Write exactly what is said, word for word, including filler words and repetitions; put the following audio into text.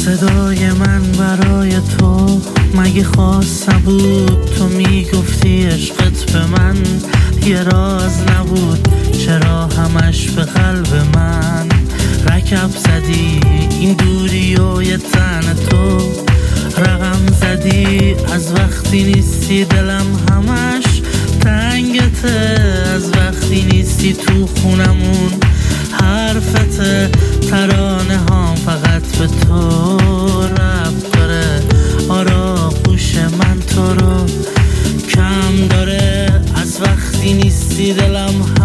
صدای من برای تو مگه خاص نبود؟ تو میگفتی عشقت به من یه راز نبود، چرا همش به قلب من رکب زدی؟ این دوری و یه تن تو رقم زدی، از وقتی نیستی دلم همش تنگته، از وقتی نیستی تو خونمون حرفته، ترانه هام فقط به تو رب داره، آراغوش من تو رو کم داره، از وقتی نیستی دلم